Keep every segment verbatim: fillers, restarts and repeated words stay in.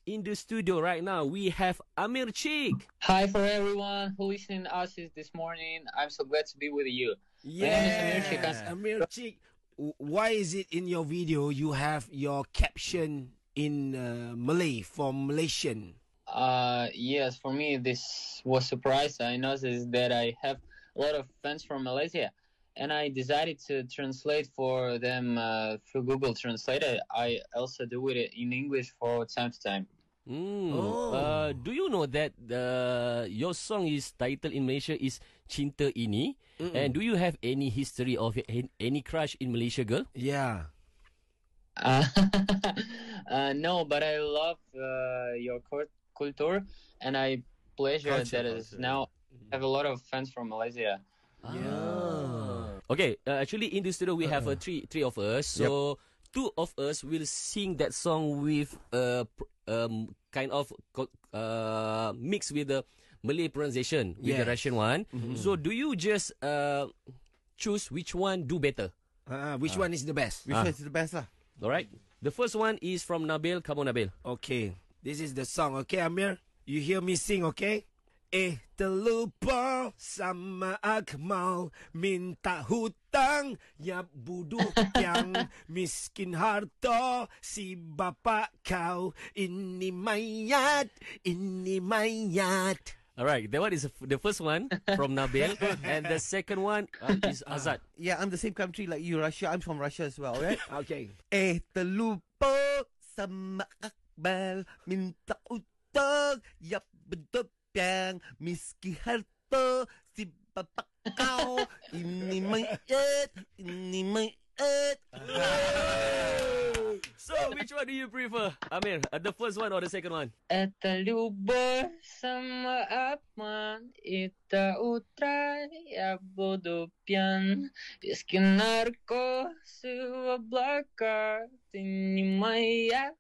in the studio right now, we have Amir Cheek. Hi for everyone who listening to us this morning. I'm so glad to be with you. Yes, Amir Cheek. Why is it in your video you have your caption in uh, Malay from Malaysian? Uh, yes, for me this was surprise. I noticed that I have a lot of fans from Malaysia, and I decided to translate for them uh, through Google Translator. I also do it in English for time to time. Mm. Oh. Uh, do you know that uh, your song is titled in Malaysia is Cinta Ini? Mm-mm. And do you have any history of any crush in Malaysia, girl? Yeah. Uh, uh, no, but I love uh, your culture, and I pleasure Culture, that is culture. now have a lot of fans from Malaysia. Yeah. Okay, uh, actually in the studio we have uh, three three of us. So yep. Two of us will sing that song with a uh, um, kind of uh, mix with the Malay pronunciation with yes. the Russian one. Mm-hmm. So do you just uh, choose which one do better? Uh, which uh. one is the best? Which uh. one is the best lah? All right. The first one is from Nabil. Come on, Nabil. Okay. This is the song. Okay, Amir? You hear me sing, okay? Eh terlupa sama Akmal, minta hutang ya buduk yang miskin harta si bapa kau, ini mayat, ini mayat. Alright, that one is the first one from Nabil, and the second one uh, is Azad. Uh, yeah, I'm the same country like you, Russia. I'm from Russia as well, right? Okay. Eh terlupa sama Akmal, minta hutang ya buduk yang miskin harta si bapak kau, ini mayat, ini mayat. So, which one do you prefer, Amir? Uh, the first one or the second one? Eta lubar sama Akmal, ita utrai ya bodoh pian, miskin narko sewa belakar, ini mayat.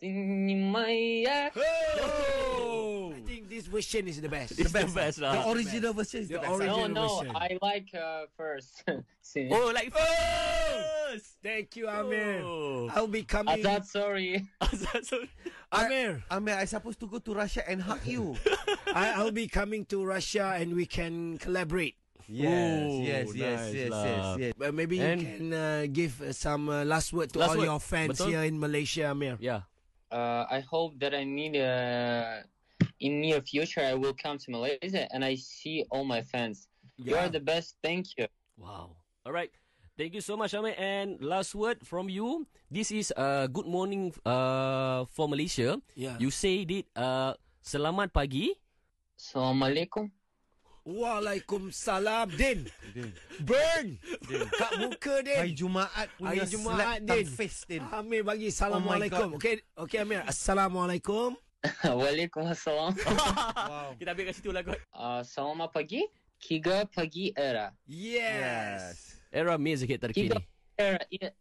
Oh! I think this version is the best. It's the best. The, best, the original version is the, the best. No, no, version. I like uh, first. Oh, like first! Thank you, Amir. Oh. I'll be coming. Azad, sorry. Azad, sorry. Amir. I, Amir, I'm supposed to go to Russia and hug you. I, I'll be coming to Russia and we can collaborate. Yes, Ooh, yes, yes, nice yes, lah. yes, yes. Well, maybe and you can uh, give uh, some uh, last word to last all word. your fans Betul? here in Malaysia, Amir. Yeah. Uh, I hope that I need uh, in near future I will come to Malaysia and I see all my fans. Yeah. You are the best. Thank you. Wow. All right. Thank you so much, Amir. And last word from you. This is uh, good morning uh, for Malaysia. Yeah. You said it. Uh, selamat pagi. Assalamualaikum. Waalaikumsalam, Din. Din. Burn. Din. Kat muka, Din. Hari Jumaat punya Hari Jumaat, Din. Face, Din. Amir bagi Assalamualaikum. Oh okay, okay, Amir. Assalamualaikum. Waalaikumsalam. Wow. Kita ambil kat situ lah kot. Uh, selamat pagi. Kiga pagi era. Yes. Era music hit terkini. Kiga era.